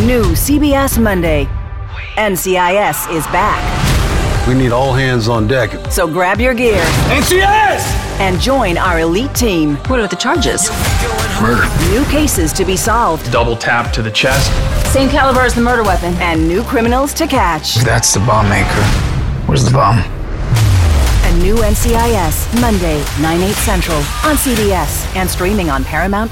New CBS Monday. NCIS is back. We need all hands on deck. So grab your gear. NCIS! And join our elite team. What are the charges? Murder. New cases to be solved. Double tap to the chest. Same caliber as the murder weapon. And new criminals to catch. That's the bomb maker. Where's the bomb? A new NCIS, Monday, 9/8 Central, on CBS and streaming on Paramount+.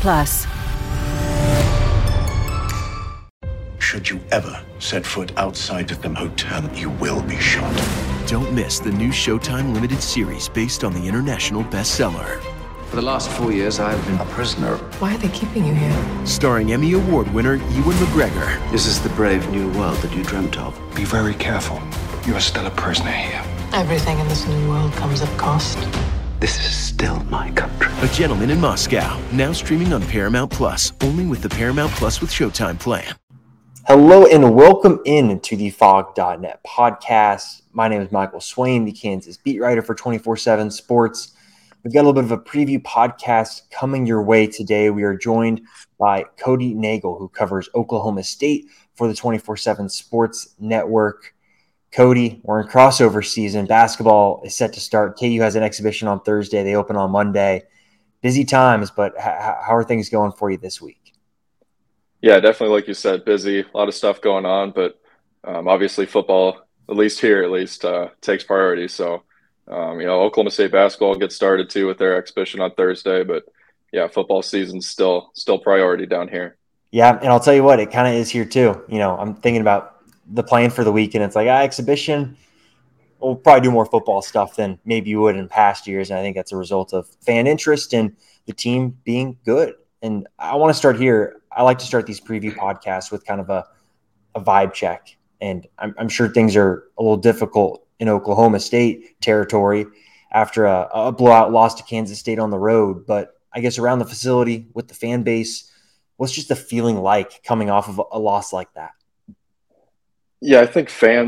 Should you ever set foot outside of the hotel, you will be shot. Don't miss the new Showtime limited series based on the international bestseller. For the last 4 years, I've been a prisoner. Why are they keeping you here? Starring Emmy Award winner Ewan McGregor. This is the brave new world that you dreamt of. Be very careful. You are still a prisoner here. Everything in this new world comes at cost. This is still my country. A Gentleman in Moscow, now streaming on Paramount+, only with the Paramount Plus with Showtime plan. Hello and welcome in to the Fog.net podcast. My name is Michael Swain, the Kansas beat writer for 24/7 Sports. We've got a little bit of a preview podcast coming your way today. We are joined by Cody Nagel, who covers Oklahoma State for the 24/7 Sports Network. Cody, we're in crossover season. Basketball is set to start. KU has an exhibition on Thursday. They open on Monday. Busy times, but how are things going for you this week? Yeah, definitely. Like you said, busy, a lot of stuff going on, but obviously football, at least, takes priority. So, Oklahoma State basketball gets started too with their exhibition on Thursday, but yeah, football season's still priority down here. Yeah. And I'll tell you what, it kind of is here too. I'm thinking about the plan for the week and it's like, exhibition, we'll probably do more football stuff than maybe you would in past years. And I think that's a result of fan interest and the team being good. And I want to start here. I like to start these preview podcasts with kind of a vibe check. And I'm sure things are a little difficult in Oklahoma State territory after a blowout loss to Kansas State on the road. But I guess around the facility with the fan base, what's just the feeling like coming off of a loss like that? Yeah, I think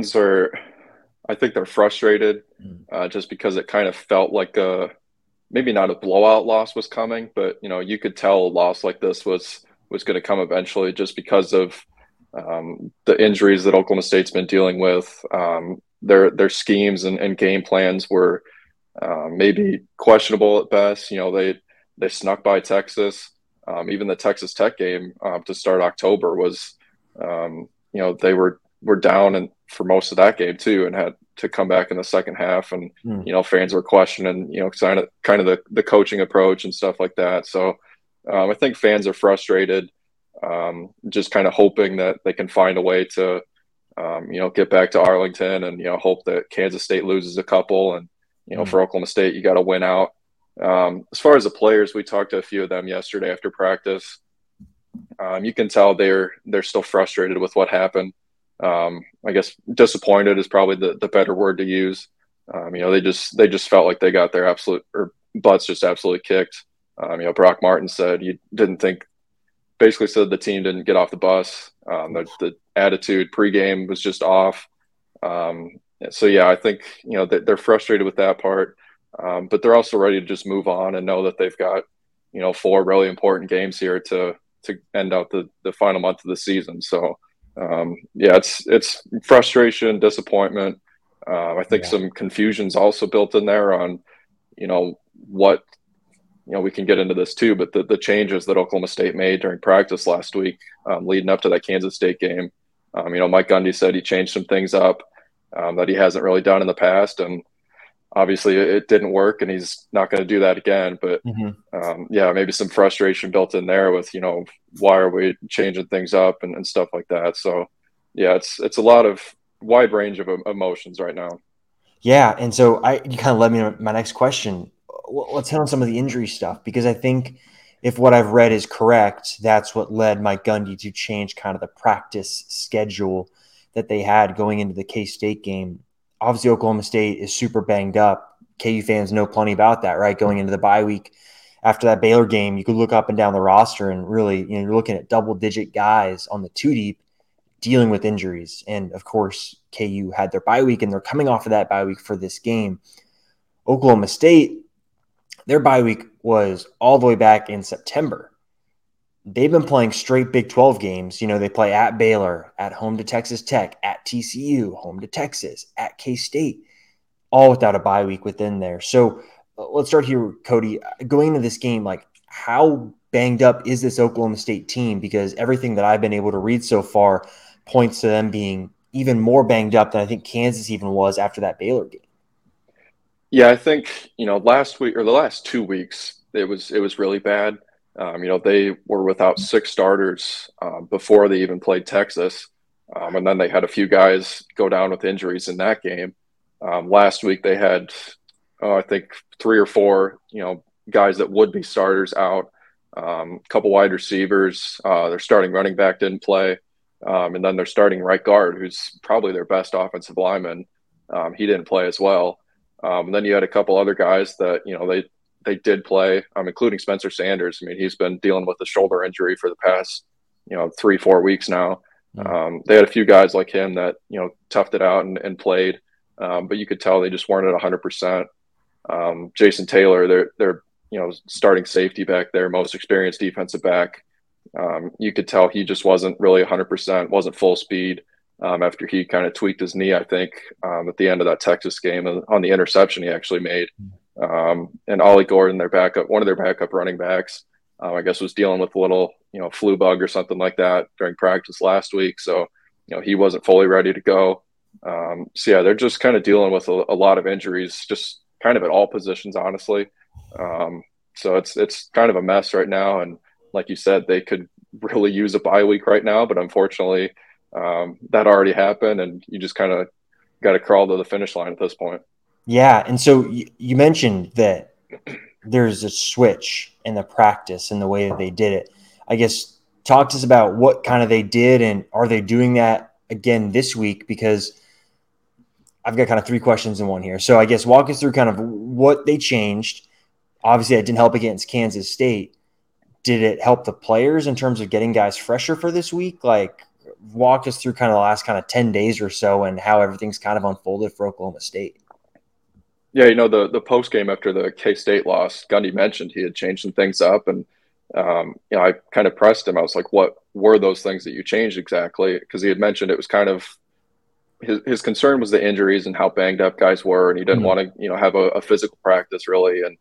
they're frustrated just because it kind of felt like maybe not a blowout loss was coming, but, you could tell a loss like this was going to come eventually just because of the injuries that Oklahoma State's been dealing with. Their schemes and game plans were maybe questionable at best. They snuck by Texas. Even the Texas Tech game to start October was, they were down and for most of that game too, and had to come back in the second half. And, fans were questioning, kind of the coaching approach and stuff like that. So I think fans are frustrated, just kind of hoping that they can find a way to, get back to Arlington and, hope that Kansas State loses a couple. And, for Oklahoma State, you got to win out. As far as the players, we talked to a few of them yesterday after practice. You can tell they're still frustrated with what happened. I guess disappointed is probably the better word to use. They just felt like they got their butts just absolutely kicked. Brock Martin said basically said the team didn't get off the bus. The attitude pregame was just off. So yeah, I think, they're frustrated with that part. But they're also ready to just move on and know that they've got, 4 really important games here to end out the final month of the season. So, it's frustration, disappointment. I think some confusion's also built in there on, what, we can get into this too, but the changes that Oklahoma State made during practice last week, leading up to that Kansas State game. Mike Gundy said he changed some things up that he hasn't really done in the past. And obviously it didn't work and he's not going to do that again. But maybe some frustration built in there with, why are we changing things up and stuff like that. So yeah, it's a lot of wide range of emotions right now. Yeah. And so you kind of led me to my next question. Let's hit on some of the injury stuff, because I think if what I've read is correct, that's what led Mike Gundy to change kind of the practice schedule that they had going into the K-State game. Obviously, Oklahoma State is super banged up. KU fans know plenty about that, right? Going into the bye week after that Baylor game, you could look up and down the roster and really, you're looking at double-digit guys on the two deep dealing with injuries. And, of course, KU had their bye week, and they're coming off of that bye week for this game. Oklahoma State, their bye week was all the way back in September. they've been playing straight Big 12 games. You know, they play at Baylor, at home to Texas Tech, at TCU, home to Texas, at K-State, all without a bye week within there. So let's start here, Cody. Going into this game, like, how banged up is this Oklahoma State team? Because everything that I've been able to read so far points to them being even more banged up than I think Kansas even was after that Baylor game. Yeah, I think, last week or the last 2 weeks, it was really bad. They were without 6 starters before they even played Texas. And then they had a few guys go down with injuries in that game. Last week they had, I think 3 or 4, guys that would be starters out. A couple wide receivers. Their starting running back didn't play. And then their starting right guard, who's probably their best offensive lineman, he didn't play as well. And then you had a couple other guys that, they did play, including Spencer Sanders. I mean, he's been dealing with a shoulder injury for the past, 3-4 weeks now. They had a few guys like him that, toughed it out and played. But you could tell they just weren't at 100%. Jason Taylor, their starting safety back there, most experienced defensive back. You could tell he just wasn't really 100%, wasn't full speed after he kind of tweaked his knee, I think, at the end of that Texas game on the interception he actually made. And Ollie Gordon, one of their backup running backs, I guess was dealing with a little, flu bug or something like that during practice last week. So, he wasn't fully ready to go. So yeah, they're just kind of dealing with a lot of injuries, just kind of at all positions, honestly. So it's kind of a mess right now. And like you said, they could really use a bye week right now, but unfortunately, that already happened, and you just kind of got to crawl to the finish line at this point. Yeah, and so you mentioned that there's a switch in the practice and the way that they did it. I guess talk to us about what kind of they did, and are they doing that again this week? Because I've got kind of 3 questions in one here. So I guess walk us through kind of what they changed. Obviously, it didn't help against Kansas State. Did it help the players in terms of getting guys fresher for this week? Like, walk us through kind of the last kind of 10 days or so and how everything's kind of unfolded for Oklahoma State. Yeah, the post game after the K-State loss, Gundy mentioned he had changed some things up, and I kind of pressed him. I was like, "What were those things that you changed exactly?" Because he had mentioned it was kind of his concern was the injuries and how banged up guys were, and he didn't want to have a physical practice really, and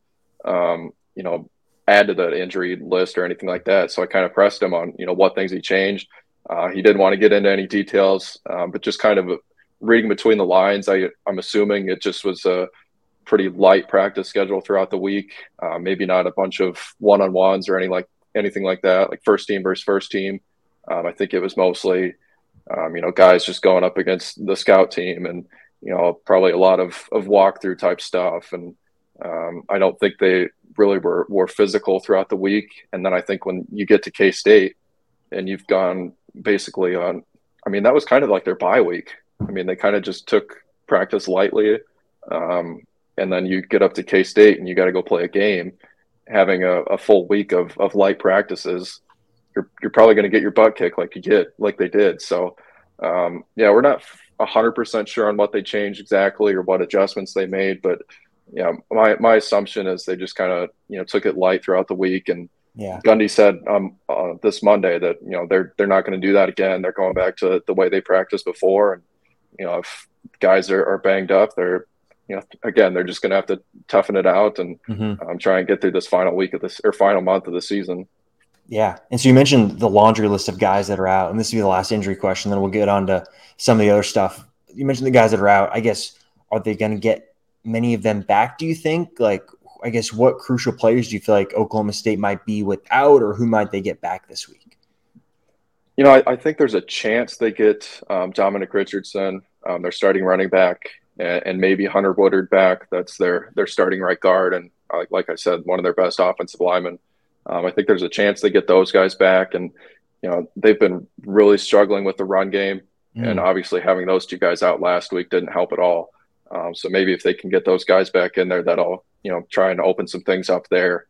add to that injury list or anything like that. So I kind of pressed him on what things he changed. He didn't want to get into any details, but just kind of reading between the lines, I'm assuming it just was a pretty light practice schedule throughout the week. Maybe not a bunch of one-on-ones or anything like that, like first team versus first team. I think it was mostly, guys just going up against the scout team and, probably a lot of walkthrough type stuff. And I don't think they really were physical throughout the week. And then I think when you get to K-State and you've gone basically on, that was kind of like their bye week. They kind of just took practice lightly. And then you get up to K-State and you got to go play a game. Having a full week of light practices, you're probably going to get your butt kicked like they did. So, we're not 100% sure on what they changed exactly or what adjustments they made, but my assumption is they just kind of took it light throughout the week. And Gundy said this Monday that they're not going to do that again. They're going back to the way they practiced before, and if guys are banged up, they're again, they're just going to have to toughen it out and try and get through this final week of this or final month of the season. Yeah. And so you mentioned the laundry list of guys that are out, and this will be the last injury question. Then we'll get on to some of the other stuff. You mentioned the guys that are out. I guess, are they going to get many of them back, do you think? Like, I guess, what crucial players do you feel like Oklahoma State might be without, or who might they get back this week? I think there's a chance they get Dominic Richardson, their starting running back, and maybe Hunter Woodard back. That's their starting right guard. And like I said, one of their best offensive linemen. I think there's a chance they get those guys back. And, they've been really struggling with the run game. And obviously having those 2 guys out last week didn't help at all. So maybe if they can get those guys back in there, that'll, try and open some things up there.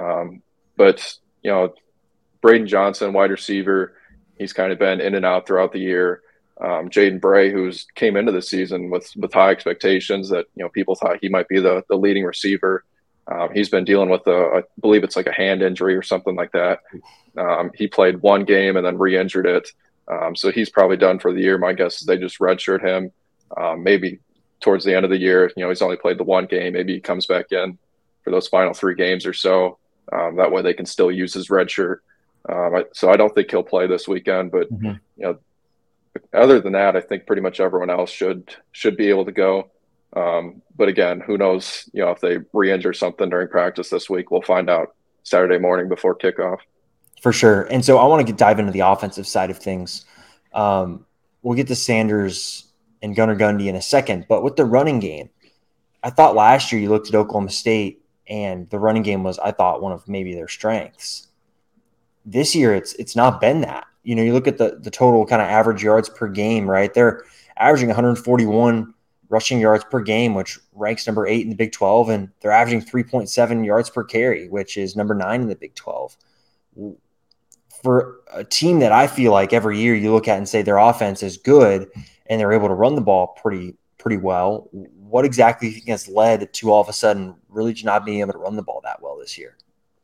But Braden Johnson, wide receiver, he's kind of been in and out throughout the year. Jaden Bray, who's came into the season with high expectations that, people thought he might be the leading receiver. He's been dealing with I believe it's like a hand injury or something like that. He played one game and then re-injured it. So he's probably done for the year. My guess is they just redshirt him. Maybe towards the end of the year, he's only played the one game. Maybe he comes back in for those final 3 games or so. That way they can still use his red shirt. So I don't think he'll play this weekend, but other than that, I think pretty much everyone else should be able to go. But again, who knows, if they re-injure something during practice this week, we'll find out Saturday morning before kickoff. For sure. And so I want to dive into the offensive side of things. We'll get to Sanders and Gunnar Gundy in a second, but with the running game, I thought last year you looked at Oklahoma State and the running game was, I thought, one of maybe their strengths. This year, it's not been that. You look at the total kind of average yards per game, right? They're averaging 141 rushing yards per game, which ranks number 8 in the Big 12, and they're averaging 3.7 yards per carry, which is number 9 in the Big 12. For a team that I feel like every year you look at and say their offense is good and they're able to run the ball pretty well, what exactly do you think has led to all of a sudden really just not being able to run the ball that well this year?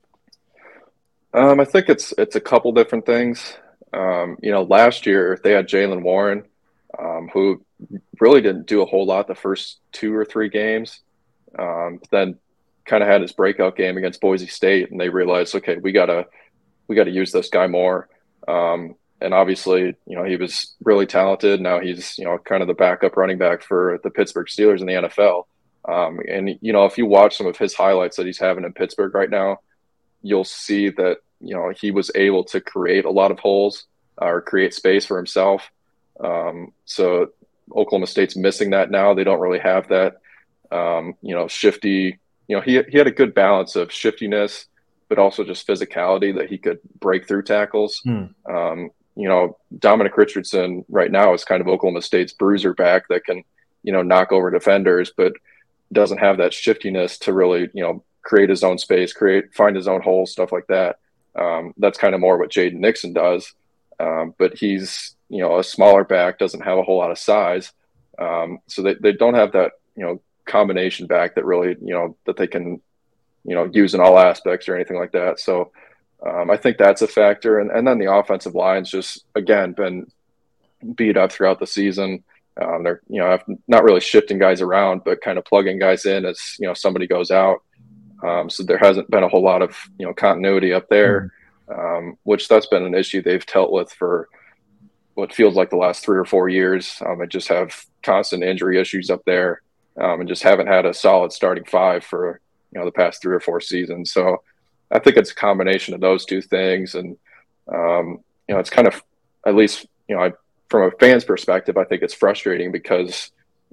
I think it's a couple different things. Last year they had Jaylen Warren, who really didn't do a whole lot the first 2 or 3 games. Then kind of had his breakout game against Boise State, and they realized, okay, we gotta use this guy more. And obviously, he was really talented. Now he's, kind of the backup running back for the Pittsburgh Steelers in the NFL. And if you watch some of his highlights that he's having in Pittsburgh right now, you'll see that, he was able to create a lot of holes or create space for himself. So Oklahoma State's missing that now. They don't really have that, shifty, he had a good balance of shiftiness, but also just physicality that he could break through tackles. Dominic Richardson right now is kind of Oklahoma State's bruiser back that can, knock over defenders, but doesn't have that shiftiness to really, create his own space, find his own holes, stuff like that. That's kind of more what Jaden Nixon does. But he's, a smaller back, doesn't have a whole lot of size. So they don't have that, combination back that really, that they can, use in all aspects or anything like that. So I think that's a factor. And then the offensive line's just, again, been beat up throughout the season. They're, not really shifting guys around, but kind of plugging guys in as, somebody goes out. So there hasn't been a whole lot of, continuity up there, which that's been an issue they've dealt with for what feels like the last 3 or 4 years. I just have constant injury issues up there, and just haven't had a solid starting 5 for, the past 3 or 4 seasons. So I think it's a combination of those two things. And, it's kind of, at least, from a fan's perspective, I think it's frustrating because,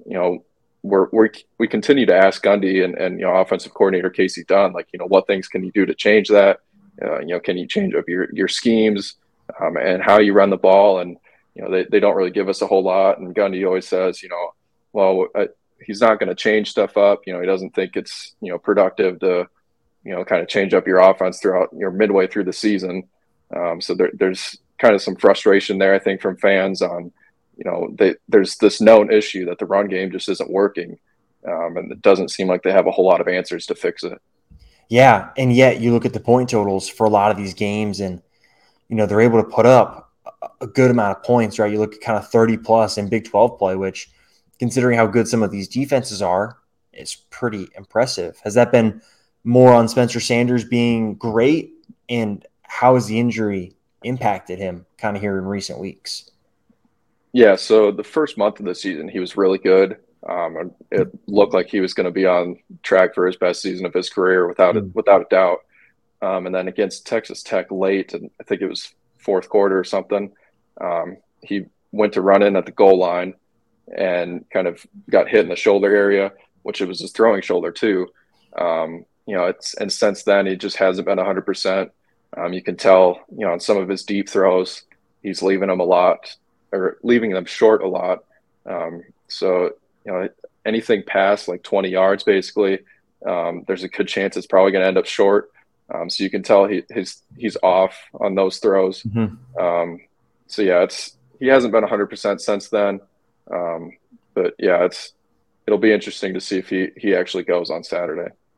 we continue to ask Gundy and offensive coordinator Casey Dunn, like, what things can you do to change that? Can you change up your schemes and how you run the ball? And, they don't really give us a whole lot. And Gundy always says, he's not going to change stuff up. He doesn't think it's, productive to, kind of change up your offense throughout midway through the season. So there's kind of some frustration there, I think, from fans on, there's this known issue that the run game just isn't working. And it doesn't seem like they have a whole lot of answers to fix it. Yeah. And yet you look at the point totals for a lot of these games and, they're able to put up a good amount of points, right? You look at kind of 30 plus in Big 12 play, which, considering how good some of these defenses are, is pretty impressive. Has that been more on Spencer Sanders being great? And how has the injury impacted him kind of here in recent weeks? Yeah, so the first month of the season, he was really good. It looked like he was going to be on track for his best season of his career without a doubt. And then against Texas Tech late, and I think it was fourth quarter or something, he went to run in at the goal line and kind of got hit in the shoulder area, which it was his throwing shoulder too. And since then he just hasn't been 100%. You can tell, on some of his deep throws, he's leaving them short a lot. So, anything past like 20 yards, basically, there's a good chance it's probably going to end up short. So you can tell he's off on those throws. Mm-hmm. So yeah, he hasn't been 100% since then. But yeah, it'll be interesting to see if he actually goes on Saturday.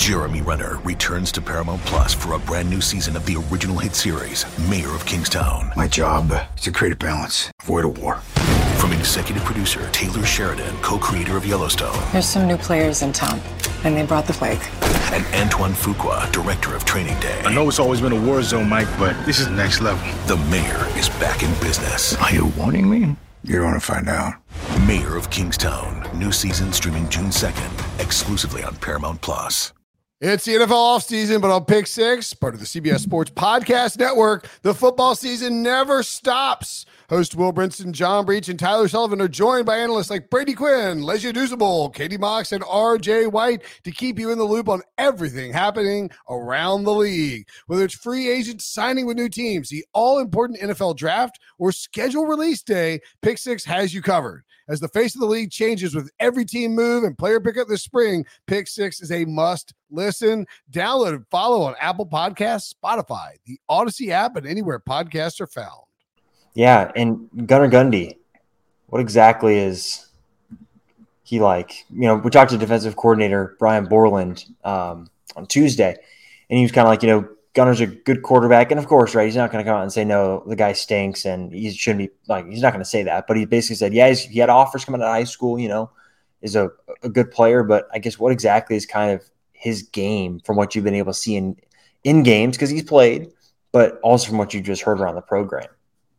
Jeremy Renner returns to Paramount Plus for a brand new season of the original hit series, Mayor of Kingstown. My job is to create a balance, avoid a war. From executive producer Taylor Sheridan, co-creator of Yellowstone. There's some new players in town, and they brought the plague. And Antoine Fuqua, director of Training Day. I know it's always been a war zone, Mike, but this is next level. The Mayor is back in business. Are you warning me? You're going to find out. Mayor of Kingstown. New season streaming June 2nd, exclusively on Paramount Plus. It's the NFL offseason, but on Pick Six, part of the CBS Sports Podcast Network, the football season never stops. Host Will Brinson, John Breach, and Tyler Sullivan are joined by analysts like Brady Quinn, Lesia Duzable, Katie Mox, and RJ White to keep you in the loop on everything happening around the league. Whether it's free agents signing with new teams, the all-important NFL draft, or schedule release day, Pick Six has you covered. As the face of the league changes with every team move and player pickup this spring, Pick Six is a must listen. Download and follow on Apple Podcasts, Spotify, the Odyssey app, and anywhere podcasts are found. Yeah, and Gunnar Gundy, what exactly is he like? You know, we talked to defensive coordinator Brian Borland on Tuesday, and he was kind of like, Gunner's a good quarterback, and of course, right, he's not going to come out and say, no, the guy stinks, and he shouldn't be, like, he's not going to say that, but he basically said, yeah, he had offers coming out of high school, is a good player, but I guess what exactly is kind of his game from what you've been able to see in games, because he's played, but also from what you just heard around the program.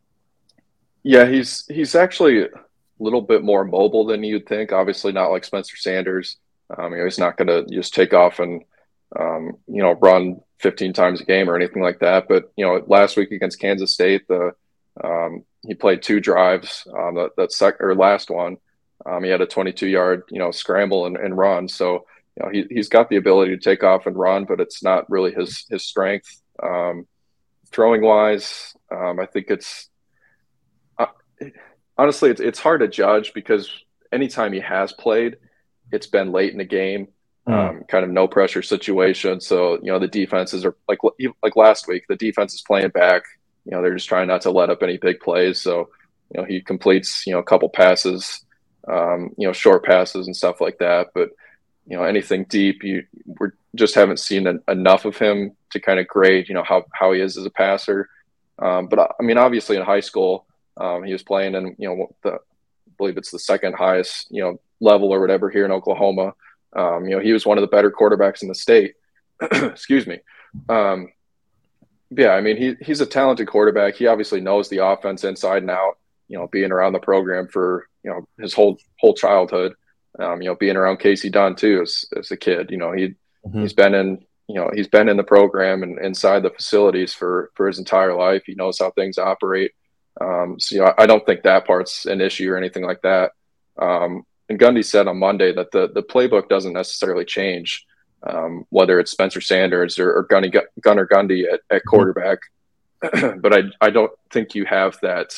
Yeah, he's actually a little bit more mobile than you'd think. Obviously, not like Spencer Sanders. He's not going to just take off and run 15 times a game or anything like that. But last week against Kansas State, he played 2 drives. Last one, he had a 22-yard scramble and run. So he's got the ability to take off and run, but it's not really his strength. Throwing wise, I think it's. Honestly, it's hard to judge because anytime he has played, it's been late in the game, kind of no pressure situation. So, the defenses are like last week, the defense is playing back. They're just trying not to let up any big plays. So, he completes, a couple passes, short passes and stuff like that. But, anything deep, we just haven't seen enough of him to kind of grade, how he is as a passer. But I mean, obviously in high school, he was playing in, I believe it's the second highest, level or whatever here in Oklahoma. He was one of the better quarterbacks in the state. Excuse me. Yeah, I mean, he's a talented quarterback. He obviously knows the offense inside and out, being around the program for, his whole childhood, being around Casey Dunn too, as a kid, he's been in, he's been in the program and inside the facilities for his entire life. He knows how things operate. So, I don't think that part's an issue or anything like that. And Gundy said on Monday that the playbook doesn't necessarily change, whether it's Spencer Sanders or Gunnar Gundy at quarterback. But I don't think you have that.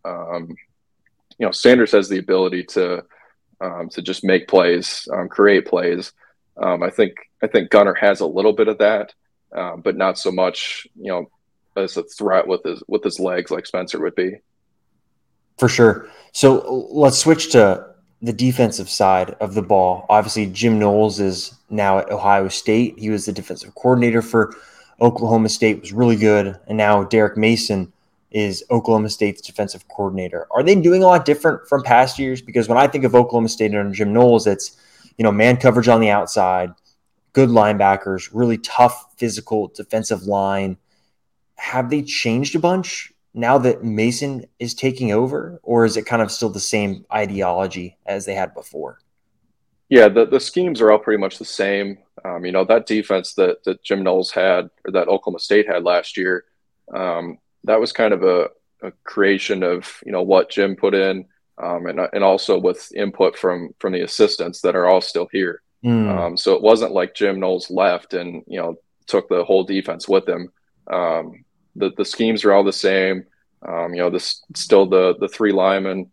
Sanders has the ability to just make plays, create plays. I think Gunnar has a little bit of that, but not so much, as a threat with his legs like Spencer would be. For sure. So let's switch to the defensive side of the ball. Obviously, Jim Knowles is now at Ohio State. He was the defensive coordinator for Oklahoma State, was really good. And now Derek Mason is Oklahoma State's defensive coordinator. Are they doing a lot different from past years? Because when I think of Oklahoma State under Jim Knowles, it's, man coverage on the outside, good linebackers, really tough physical defensive line. Have they changed a bunch now that Mason is taking over, or is it kind of still the same ideology as they had before? Yeah, the schemes are all pretty much the same. That defense that Jim Knowles had, or that Oklahoma State had last year, that was kind of a creation of, what Jim put in, and also with input from the assistants that are all still here. So it wasn't like Jim Knowles left and, took the whole defense with him. The schemes are all the same. Still the 3 linemen,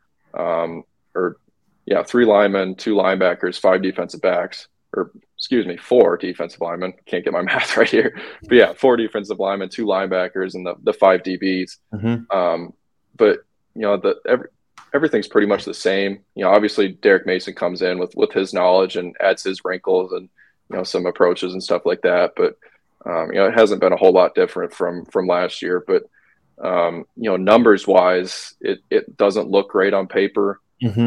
3 linemen, 2 linebackers, 5 defensive backs, 4 defensive linemen. Can't get my math right here. But yeah, 4 defensive linemen, 2 linebackers, and the 5 DBs. But everything's pretty much the same. Obviously Derek Mason comes in with his knowledge and adds his wrinkles, and some approaches and stuff like that. But it hasn't been a whole lot different from last year. But numbers wise, it doesn't look great on paper,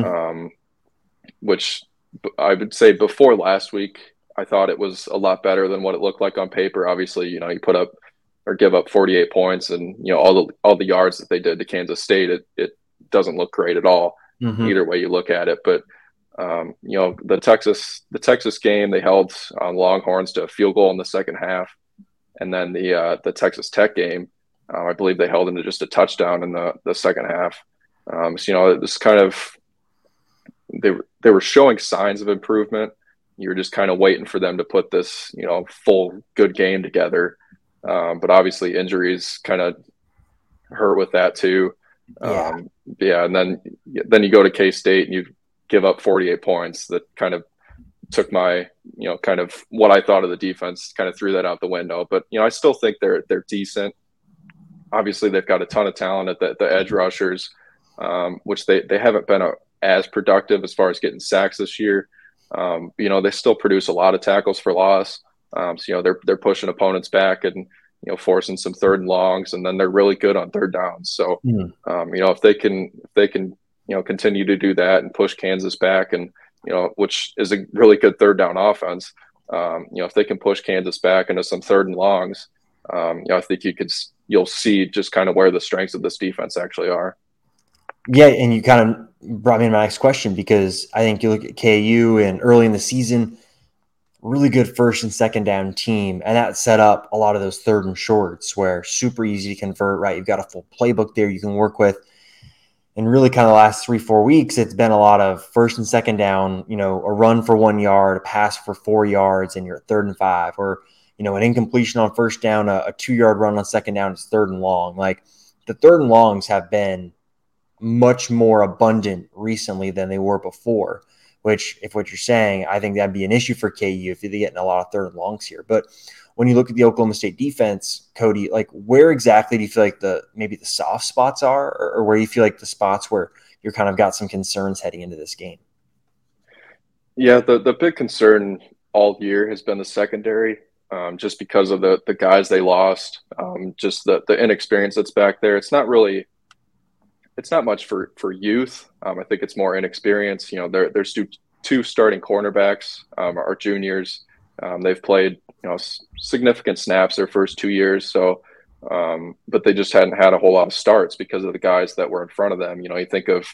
which I would say before last week, I thought it was a lot better than what it looked like on paper. Obviously, you put up or give up 48 points and, all the yards that they did to Kansas State, it doesn't look great at all, either way you look at it. But, the Texas game, they held Longhorns to a field goal in the second half. And then the Texas Tech game, I believe they held them to just a touchdown in the second half. It was kind of, they were showing signs of improvement. You were just kind of waiting for them to put this, full good game together. But obviously injuries kind of hurt with that too. And then you go to K-State and you give up 48 points. That kind of took my, kind of what I thought of the defense, kind of threw that out the window. But, I still think they're decent. Obviously they've got a ton of talent at the edge rushers, which they haven't been as productive as far as getting sacks this year. They still produce a lot of tackles for loss. They're pushing opponents back and, forcing some third and longs, and then they're really good on third downs. So, if they can, continue to do that and push Kansas back and, which is a really good third down offense. If they can push Kansas back into some third and longs, I think you'll see just kind of where the strengths of this defense actually are. Yeah, and you kind of brought me to my next question, because I think you look at KU and early in the season, really good first and second down team, and that set up a lot of those third and shorts where super easy to convert, right? You've got a full playbook there you can work with. And really kind of the last 3-4 weeks, it's been a lot of first and second down, a run for 1 yard, a pass for 4 yards, and you're at 3rd and 5, or, an incompletion on first down, a 2-yard run on second down, it's 3rd and long. Like the 3rd and longs have been much more abundant recently than they were before, which, if what you're saying, I think that'd be an issue for KU if they're getting a lot of 3rd and longs here. But when you look at the Oklahoma State defense, Cody, like where exactly do you feel like maybe the soft spots are, or where you feel like the spots where you're kind of got some concerns heading into this game? Yeah, the big concern all year has been the secondary, just because of the guys they lost, just the inexperience that's back there. It's not much for youth. I think it's more inexperience. There's two starting cornerbacks are juniors. They've played significant snaps their first 2 years. So, but they just hadn't had a whole lot of starts because of the guys that were in front of them. You think of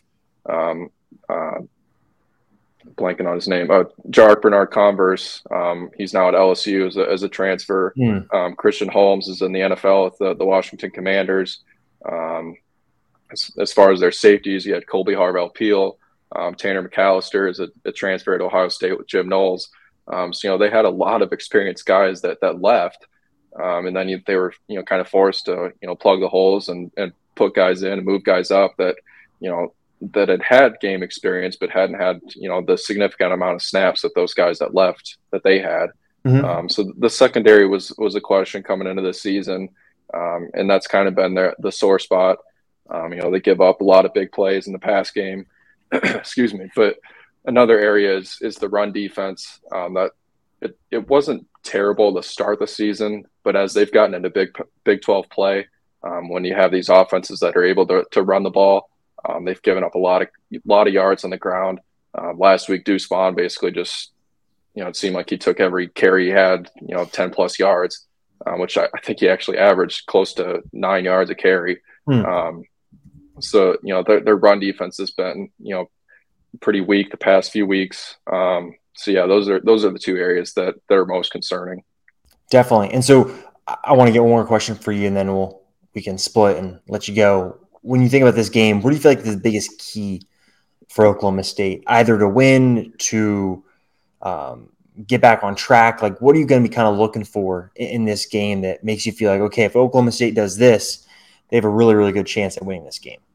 blanking on his name, Jarek Bernard Converse. He's now at LSU as a transfer. Christian Holmes is in the NFL with the Washington Commanders. As far as their safeties, you had Colby Harvell-Peel, Tanner McAllister is a transfer at Ohio State with Jim Knowles. So, they had a lot of experienced guys that left. And then they were, kind of forced to, plug the holes and put guys in and move guys up that, that had game experience, but hadn't had, the significant amount of snaps that those guys that left that they had. So the secondary was a question coming into this season. And that's kind of been the sore spot. They give up a lot of big plays in the pass game. Excuse me. But another area is the run defense. That it wasn't terrible to start the season, but as they've gotten into Big 12 play, when you have these offenses that are able to run the ball, they've given up a lot of yards on the ground. Last week, Deuce Vaughn basically just, it seemed like he took every carry he had, 10 plus yards, which I think he actually averaged close to 9 yards a carry. So, their run defense has been, pretty weak the past few weeks. So yeah, those are the two areas that are most concerning. Definitely. And so I want to get one more question for you, and then we can split and let you go. When you think about this game, what do you feel like is the biggest key for Oklahoma State, either to win, to get back on track? Like, what are you going to be kind of looking for in this game that makes you feel like, okay, if Oklahoma State does this, they have a really, really good chance at winning this game?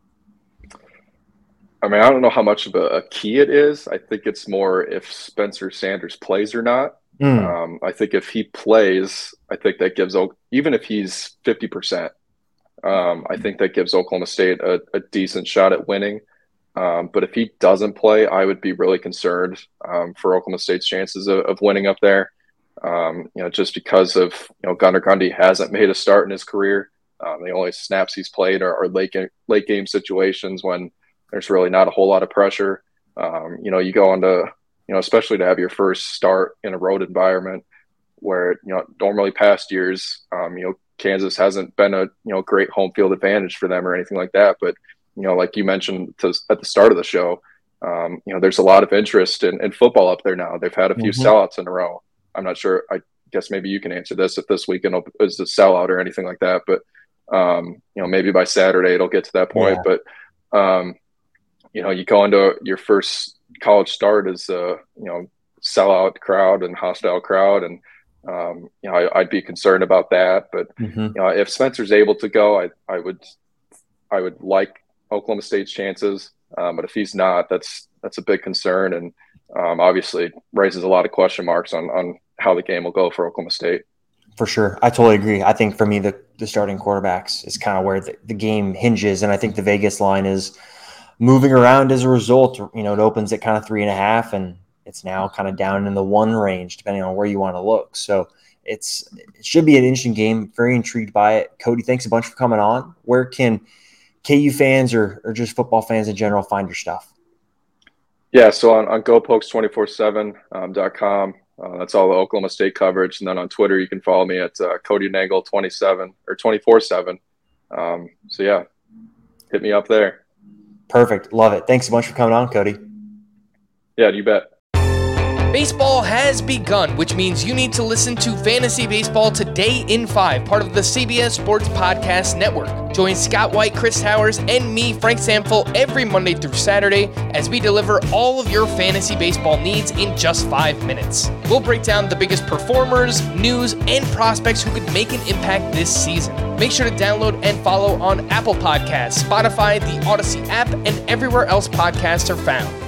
I mean, I don't know how much of a key it is. I think it's more if Spencer Sanders plays or not. I think if he plays, I think that gives, even if he's 50%, I think that gives Oklahoma State a decent shot at winning. But if he doesn't play, I would be really concerned for Oklahoma State's chances of winning up there. Just because of, Gunnar Gundy hasn't made a start in his career. The only snaps he's played are late game situations when there's really not a whole lot of pressure. You go into, especially to have your first start in a road environment where, normally past years, Kansas hasn't been a, great home field advantage for them or anything like that. But, like you mentioned at the start of the show, there's a lot of interest in football up there now. They've had a few sellouts in a row. I'm not sure. I guess maybe you can answer this if this weekend is a sellout or anything like that. But, maybe by Saturday it'll get to that point. Yeah. But, you go into your first college start as a, sellout crowd and hostile crowd. And, I'd be concerned about that. But, if Spencer's able to go, I would like Oklahoma State's chances. But if he's not, that's a big concern. And obviously raises a lot of question marks on how the game will go for Oklahoma State. For sure. I totally agree. I think for me, the starting quarterbacks is kind of where the game hinges. And I think the Vegas line is moving around as a result. It opens at kind of 3.5 and it's now kind of down in the 1 range, depending on where you want to look. So it should be an interesting game. Very intrigued by it. Cody, thanks a bunch for coming on. Where can KU fans or just football fans in general find your stuff? Yeah, so on GoPokes247.com. That's all the Oklahoma State coverage. And then on Twitter, you can follow me at Cody Nangle 27 or 24/7. So yeah, hit me up there. Perfect. Love it. Thanks so much for coming on, Cody. Yeah, you bet. Baseball has begun, which means you need to listen to Fantasy Baseball Today in 5, part of the CBS Sports Podcast Network. Join Scott White, Chris Towers, and me, Frank Samfel, every Monday through Saturday as we deliver all of your fantasy baseball needs in just 5 minutes. We'll break down the biggest performers, news, and prospects who could make an impact this season. Make sure to download and follow on Apple Podcasts, Spotify, the Odyssey app, and everywhere else podcasts are found.